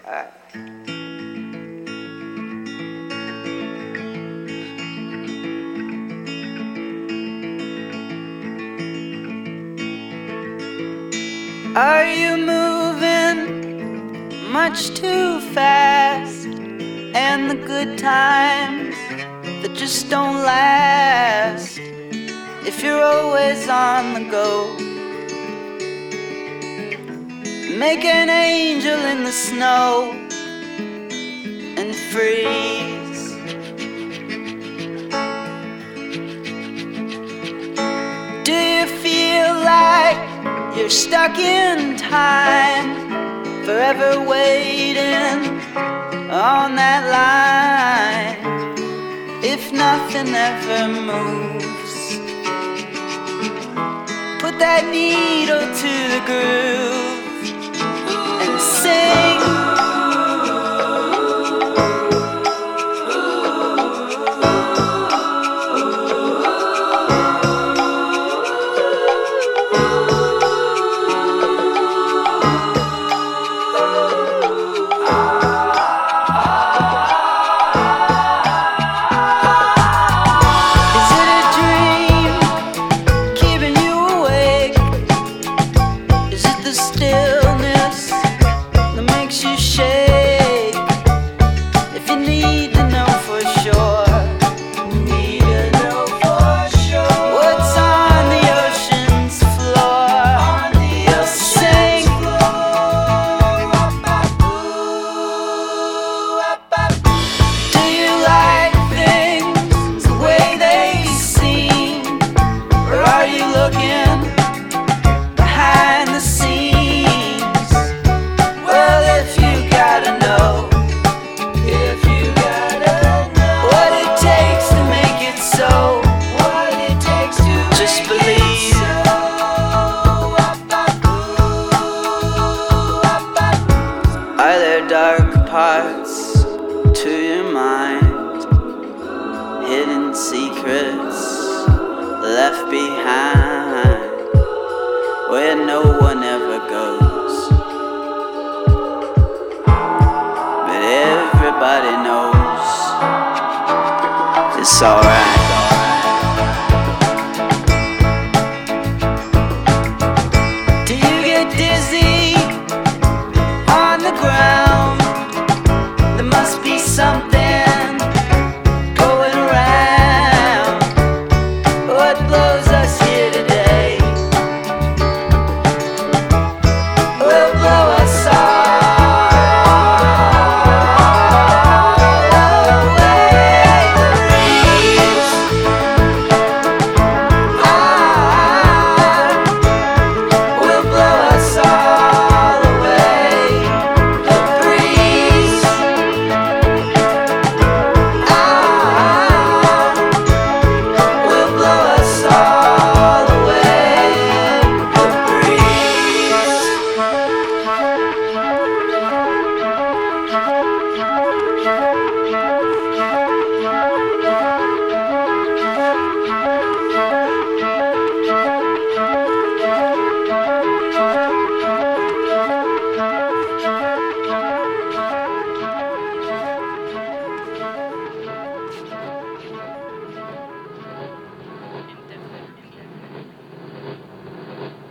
Are you moving much too fast? And the good times that just don't last, if you're always on the go, make an angel in the snow and freeze. Do you feel like you're stuck in time, forever waiting on that line? If nothing ever moves, put that needle to the groove and sing. Stillness that makes you shake. If you need to know for sure, what's on the ocean's floor, you'll sing. Do you like things the way they seem, or are you looking behind the scenes? Are there dark parts to your mind, hidden secrets left behind, where no one ever goes, but everybody knows it's alright?